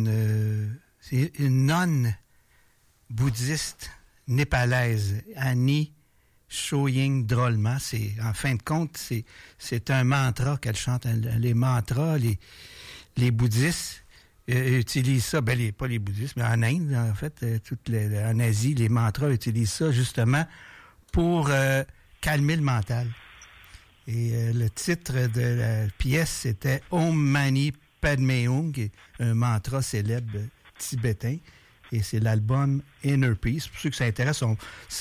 une nonne bouddhiste népalaise, Annie Choying drôlement. En fin de compte, c'est un mantra qu'elle chante. Les mantras, les bouddhistes utilisent ça. Pas les bouddhistes, mais en Inde, en fait, en Asie, les mantras utilisent ça justement pour calmer le mental. Et le titre de la pièce, c'était Om Mani Padme Hum, qui est un mantra célèbre tibétain. Et c'est l'album Inner Peace. Pour ceux que ça intéresse, on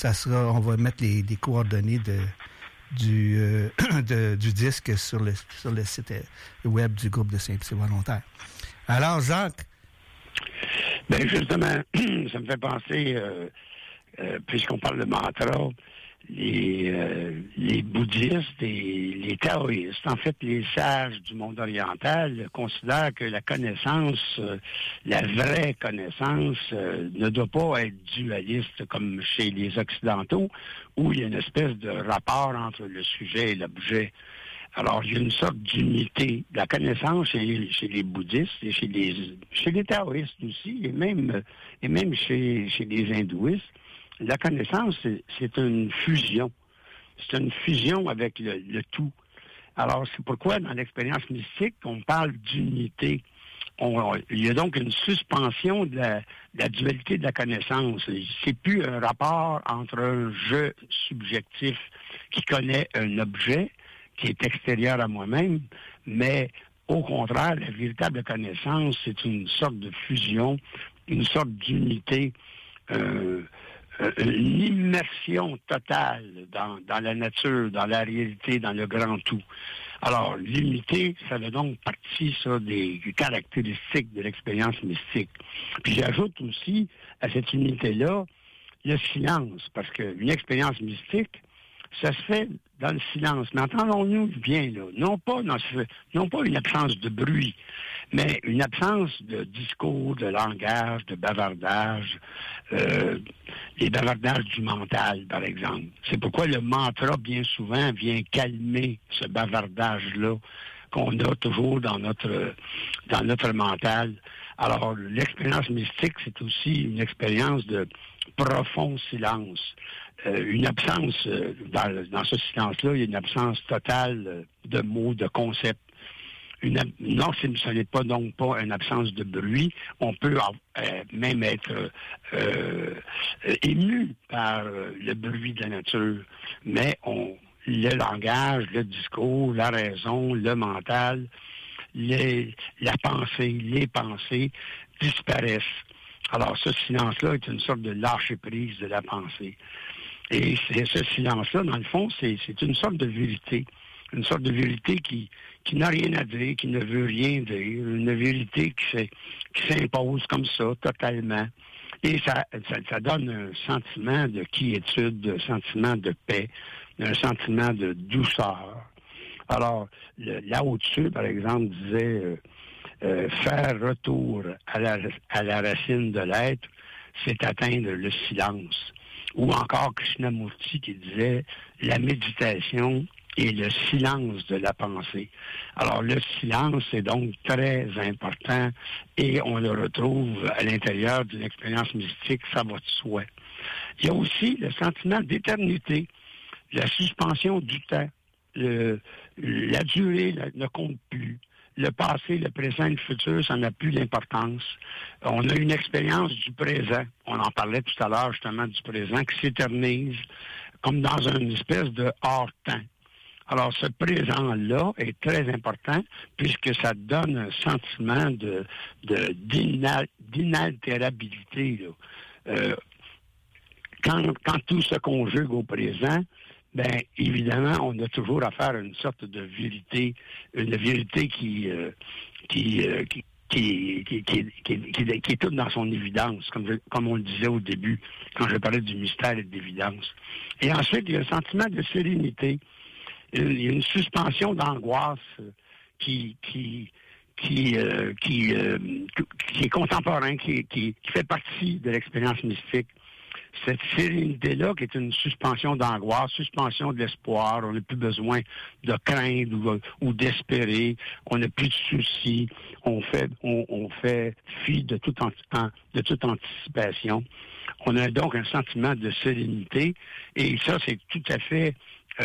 va mettre les coordonnées du disque sur le site web du groupe de Saint-Psy volontaire. Alors, Jacques? Bien, justement, ça me fait penser, puisqu'on parle de mantra, les bouddhistes et les taoïstes, en fait, les sages du monde oriental, considèrent que la connaissance, la vraie connaissance, ne doit pas être dualiste comme chez les Occidentaux, où il y a une espèce de rapport entre le sujet et l'objet. Alors, il y a une sorte d'unité. La connaissance chez les bouddhistes et chez les taoïstes aussi, et même chez les hindouistes, la connaissance, c'est une fusion. C'est une fusion avec le tout. Alors, c'est pourquoi, dans l'expérience mystique, on parle d'unité. Il y a donc une suspension de la dualité de la connaissance. C'est plus un rapport entre un je subjectif qui connaît un objet qui est extérieur à moi-même, mais au contraire, la véritable connaissance, c'est une sorte de fusion, une sorte d'unité une immersion totale dans la nature, dans la réalité, dans le grand tout. Alors, l'unité, ça fait donc partie, ça, des caractéristiques de l'expérience mystique. Puis j'ajoute aussi à cette unité-là le silence, parce qu'une expérience mystique, ça se fait dans le silence. Mais entendons-nous bien, là, non pas une absence de bruit, mais une absence de discours, de langage, de bavardage, les bavardages du mental, par exemple. C'est pourquoi le mantra, bien souvent, vient calmer ce bavardage-là qu'on a toujours dans notre mental. Alors, l'expérience mystique, c'est aussi une expérience de profond silence. Une absence, dans ce silence-là, il y a une absence totale de mots, de concepts. Non, ce n'est pas donc pas une absence de bruit. On peut même être ému par le bruit de la nature, mais le langage, le discours, la raison, le mental, la pensée, les pensées disparaissent. Alors, ce silence-là est une sorte de lâcher-prise de la pensée. Et ce silence-là, dans le fond, c'est une sorte de vérité. Une sorte de vérité qui n'a rien à dire, qui ne veut rien dire. Une vérité qui s'impose comme ça, totalement. Et ça donne un sentiment de quiétude, un sentiment de paix, un sentiment de douceur. Alors, Lao Tzu, par exemple, disait faire retour à la racine de l'être, c'est atteindre le silence. Ou encore Krishnamurti qui disait la méditation et le silence de la pensée. Alors, le silence est donc très important et on le retrouve à l'intérieur d'une expérience mystique, ça va de soi. Il y a aussi le sentiment d'éternité, la suspension du temps. La durée ne compte plus. Le passé, le présent et le futur, ça n'a plus d'importance. On a une expérience du présent. On en parlait tout à l'heure, justement, du présent qui s'éternise comme dans une espèce de hors-temps. Alors, ce présent-là est très important puisque ça donne un sentiment d'inaltérabilité. Quand tout se conjugue au présent, bien, évidemment, on a toujours affaire à une sorte de vérité, une vérité qui est toute dans son évidence, comme on le disait au début, quand je parlais du mystère et de l'évidence. Et ensuite, il y a un sentiment de sérénité. Il y a une suspension d'angoisse qui est contemporain, qui fait partie de l'expérience mystique. Cette sérénité-là, qui est une suspension d'angoisse, suspension de l'espoir, on n'a plus besoin de craindre ou d'espérer, on n'a plus de soucis, on fait fi de toute anticipation. On a donc un sentiment de sérénité, et ça, c'est tout à fait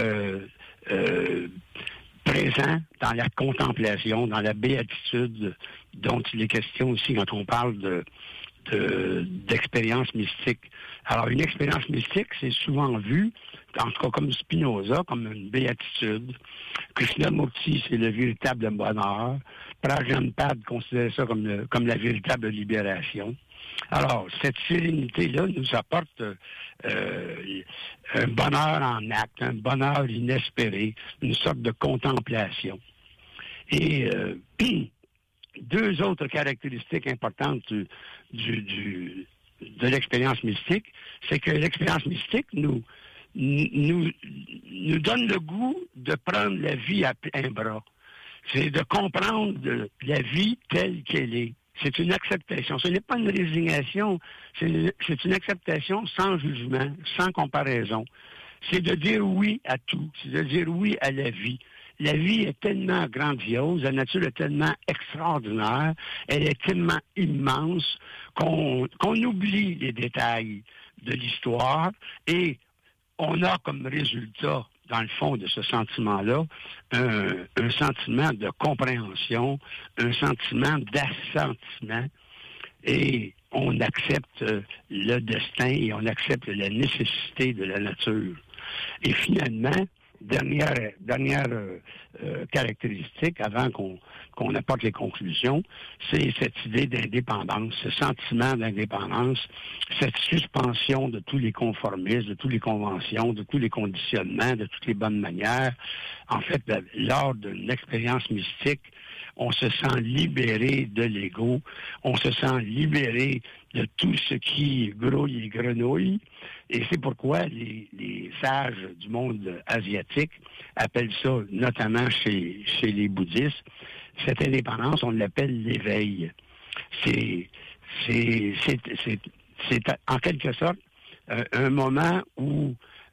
présent dans la contemplation, dans la béatitude dont il est question aussi quand on parle d'expérience mystique. Alors, une expérience mystique, c'est souvent vu, en tout cas comme Spinoza, comme une béatitude. Krishnamurti, c'est le véritable bonheur. Prajnapada considère ça comme la véritable libération. Alors, cette sérénité-là nous apporte un bonheur en acte, un bonheur inespéré, une sorte de contemplation. Et deux autres caractéristiques importantes de l'expérience mystique, c'est que l'expérience mystique nous donne le goût de prendre la vie à plein bras. C'est de comprendre la vie telle qu'elle est. C'est une acceptation. Ce n'est pas une résignation, c'est une acceptation sans jugement, sans comparaison. C'est de dire oui à tout, c'est de dire oui à la vie. La vie est tellement grandiose, la nature est tellement extraordinaire, elle est tellement immense qu'on oublie les détails de l'histoire et on a comme résultat, dans le fond de ce sentiment-là, un sentiment de compréhension, un sentiment d'assentiment et on accepte le destin et on accepte la nécessité de la nature. Et finalement, dernière caractéristique, avant qu'on apporte les conclusions, c'est cette idée d'indépendance, ce sentiment d'indépendance, cette suspension de tous les conformismes, de toutes les conventions, de tous les conditionnements, de toutes les bonnes manières. En fait, lors d'une expérience mystique, on se sent libéré de l'ego, on se sent libéré de tout ce qui grouille et grenouille, et c'est pourquoi les sages du monde asiatique appellent ça, notamment chez les bouddhistes, cette indépendance, on l'appelle l'éveil. C'est en quelque sorte un moment où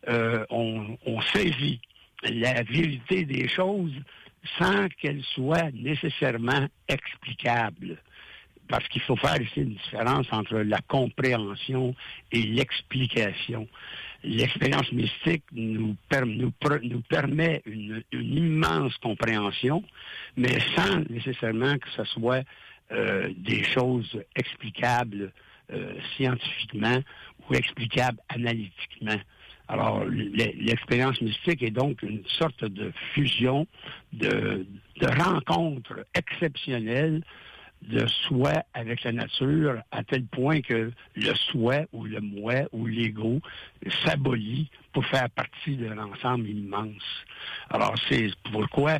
on saisit la vérité des choses sans qu'elles soient nécessairement explicables. Parce qu'il faut faire ici une différence entre la compréhension et l'explication. L'expérience mystique nous permet une immense compréhension, mais sans nécessairement que ce soit des choses explicables scientifiquement ou explicables analytiquement. Alors, l'expérience mystique est donc une sorte de fusion, de rencontre exceptionnelle de soi avec la nature, à tel point que le soi ou le moi ou l'ego s'abolit pour faire partie de l'ensemble immense. Alors, c'est pourquoi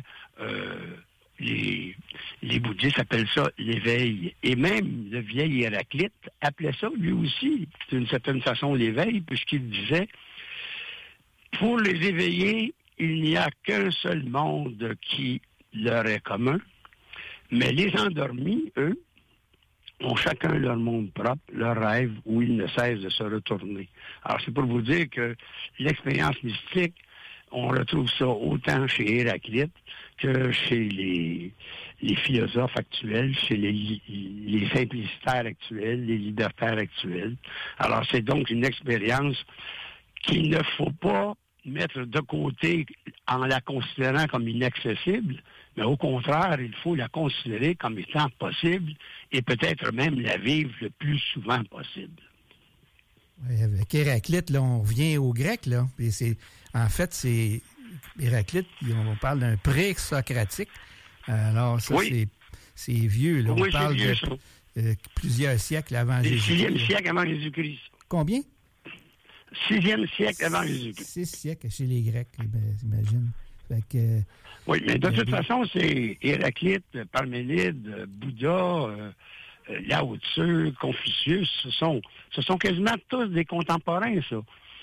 les bouddhistes appellent ça l'éveil. Et même le vieil Héraclite appelait ça, lui aussi, d'une certaine façon, l'éveil, puisqu'il disait: pour les éveillés, il n'y a qu'un seul monde qui leur est commun, mais les endormis, eux, ont chacun leur monde propre, leur rêve, où ils ne cessent de se retourner. Alors, c'est pour vous dire que l'expérience mystique, on retrouve ça autant chez Héraclite que chez les philosophes actuels, chez les simplicitaires actuels, les libertaires actuels. Alors, c'est donc une expérience qu'il ne faut pas mettre de côté en la considérant comme inaccessible, mais au contraire, il faut la considérer comme étant possible et peut-être même la vivre le plus souvent possible. Oui, avec Héraclite, là, on revient au grec, là. Et en fait, c'est Héraclite, on parle d'un pré-socratique. Alors, ça, oui. c'est vieux, là. Oui, on parle vieux, de plusieurs siècles avant Jésus-Christ. 6e siècle avant Jésus-Christ. Combien? 6e siècle avant Jésus-Christ. 6 siècles chez les Grecs, j'imagine. Fait que, oui, mais de toute façon, c'est Héraclite, Parménide, Bouddha, Lao Tzu, Confucius, ce sont quasiment tous des contemporains, ça.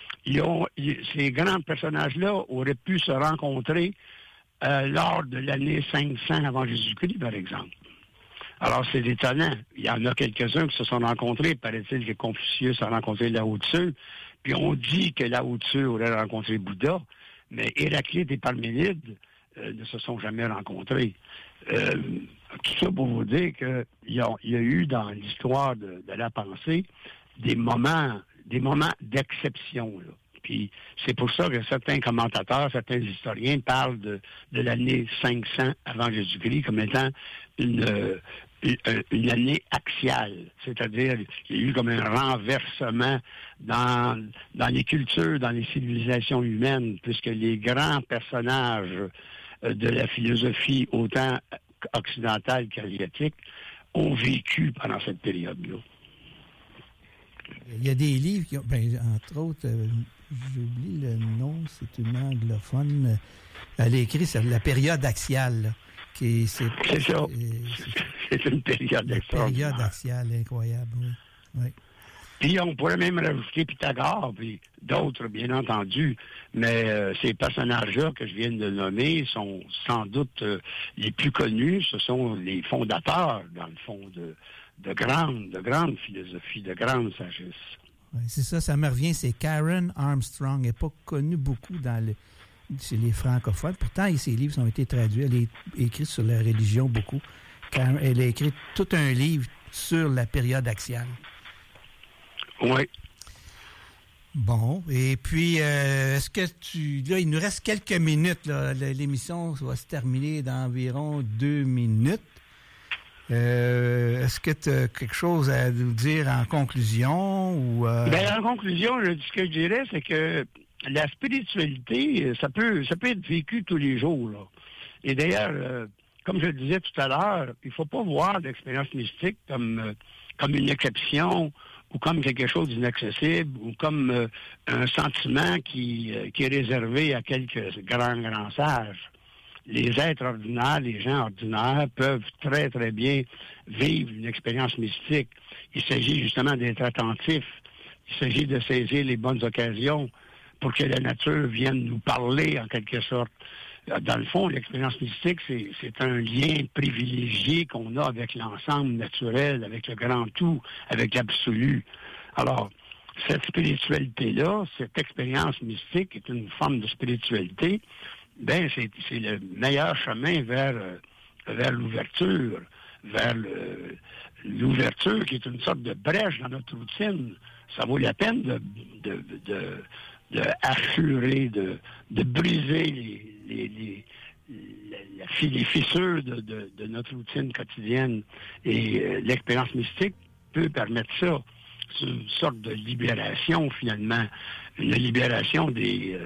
Ces grands personnages-là auraient pu se rencontrer lors de l'année 500 avant Jésus-Christ, par exemple. Alors, c'est étonnant. Il y en a quelques-uns qui se sont rencontrés. Paraît-il que Confucius a rencontré Lao Tzu. Puis on dit que Lao Tzu aurait rencontré Bouddha, mais Héraclite et Parménide ne se sont jamais rencontrés. Tout ça pour vous dire qu'il y a eu dans l'histoire de la pensée des moments d'exception, là. Puis c'est pour ça que certains commentateurs, certains historiens parlent de l'année 500 avant Jésus-Christ comme étant une année axiale. C'est-à-dire, il y a eu comme un renversement dans les cultures, dans les civilisations humaines, puisque les grands personnages de la philosophie, autant occidentale qu'asiatique, ont vécu pendant cette période-là. Il y a des livres qui ont, entre autres, j'oublie le nom, c'est une anglophone, elle a écrit sur la période axiale, là, c'est ça, c'est une période extraordinaire. extraordinaire. Période axiale, incroyable, oui. Puis on pourrait même rajouter Pythagore, puis d'autres, bien entendu, mais ces personnages-là que je viens de nommer sont sans doute les plus connus. Ce sont les fondateurs, dans le fond, de grandes philosophies, de grandes sagesses. Oui, c'est ça me revient, c'est Karen Armstrong. Elle n'est pas connue beaucoup chez les francophones. Pourtant, ses livres ont été traduits. Elle est écrite sur la religion beaucoup. Elle a écrit tout un livre sur la période axiale. Oui. Bon, et puis, est-ce que là, il nous reste quelques minutes, là. L'émission va se terminer dans environ 2 minutes. Est-ce que tu as quelque chose à nous dire en conclusion? Ou, en conclusion, ce que je dirais, c'est que la spiritualité, ça peut être vécu tous les jours, là. Et d'ailleurs, comme je le disais tout à l'heure, il ne faut pas voir l'expérience mystique comme une exception ou comme quelque chose d'inaccessible ou comme un sentiment qui est réservé à quelques grands sages. Les êtres ordinaires, les gens ordinaires peuvent très, très bien vivre une expérience mystique. Il s'agit justement d'être attentif. Il s'agit de saisir les bonnes occasions pour que la nature vienne nous parler, en quelque sorte. Dans le fond, l'expérience mystique, c'est un lien privilégié qu'on a avec l'ensemble naturel, avec le grand tout, avec l'absolu. Alors, cette spiritualité-là, cette expérience mystique est une forme de spiritualité. Ben, c'est le meilleur chemin vers l'ouverture, vers l'ouverture qui est une sorte de brèche dans notre routine. Ça vaut la peine de assurer, de briser les fissures de notre routine quotidienne. Et l'expérience mystique peut permettre ça. C'est une sorte de libération, finalement. Une libération des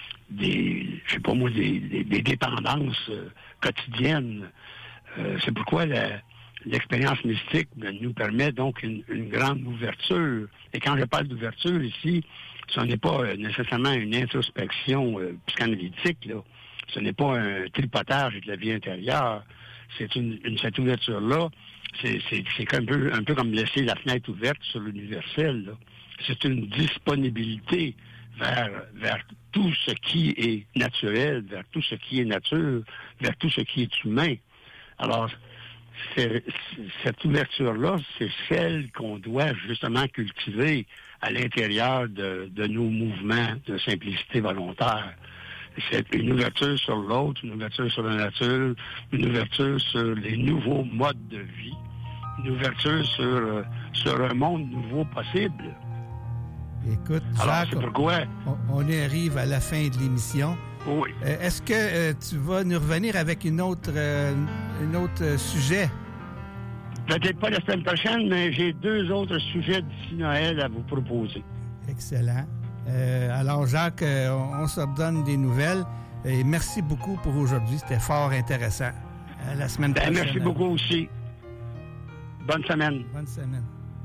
dépendances quotidiennes. C'est pourquoi l'expérience mystique nous permet donc une grande ouverture. Et quand je parle d'ouverture ici, ce n'est pas nécessairement une introspection psychanalytique, là. Ce n'est pas un tripotage de la vie intérieure. Cette ouverture-là, c'est un peu comme laisser la fenêtre ouverte sur l'universel, là. C'est une disponibilité vers tout ce qui est naturel, vers tout ce qui est nature, vers tout ce qui est humain. Alors, cette ouverture-là, c'est celle qu'on doit justement cultiver à l'intérieur de nos mouvements de simplicité volontaire. C'est une ouverture sur l'autre, une ouverture sur la nature, une ouverture sur les nouveaux modes de vie, une ouverture sur un monde nouveau possible. Écoute, alors, Jacques, c'est pourquoi on arrive à la fin de l'émission. Oui. Est-ce que tu vas nous revenir avec un autre sujet? Peut-être pas la semaine prochaine, mais j'ai 2 autres sujets d'ici Noël à vous proposer. Excellent. Alors, Jacques, on se redonne des nouvelles. Et merci beaucoup pour aujourd'hui. C'était fort intéressant. À la semaine prochaine. Merci beaucoup aussi. Bonne semaine. Bonne semaine.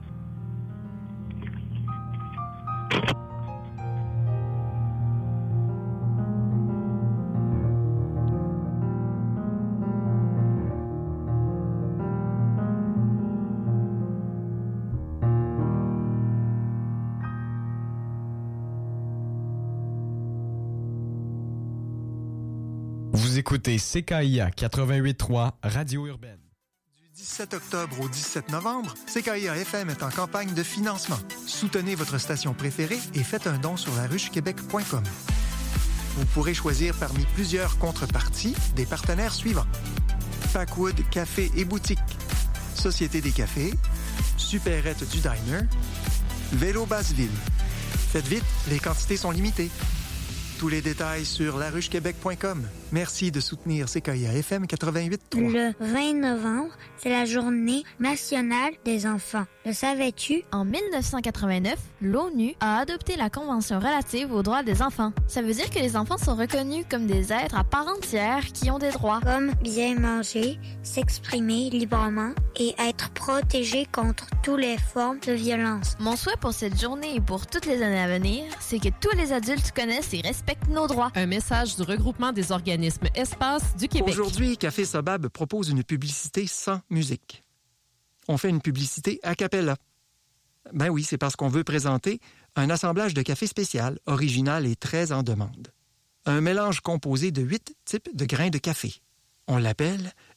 Vous écoutez CKIA 88.3 Radio Urbaine. Du 17 octobre au 17 novembre, CKIA FM est en campagne de financement. Soutenez votre station préférée et faites un don sur laruchequebec.com. Vous pourrez choisir parmi plusieurs contreparties des partenaires suivants. Packwood Café et Boutique, Société des Cafés, Supérette du Diner, Vélo Basseville. Faites vite, les quantités sont limitées. Tous les détails sur laruchequebec.com. Merci de soutenir CKIA FM 88.3. Le 20 novembre, c'est la journée nationale des enfants. Le savais-tu? En 1989, l'ONU a adopté la Convention relative aux droits des enfants. Ça veut dire que les enfants sont reconnus comme des êtres à part entière qui ont des droits. Comme bien manger, s'exprimer librement et être protégés contre toutes les formes de violence. Mon souhait pour cette journée et pour toutes les années à venir, c'est que tous les adultes connaissent et respectent nos droits. Un message du regroupement des organismes Espace du Québec. Aujourd'hui, Café Sobab propose une publicité sans musique. On fait une publicité a cappella. Ben oui, c'est parce qu'on veut présenter un assemblage de café spécial, original et très en demande. Un mélange composé de 8 types de grains de café. On l'appelle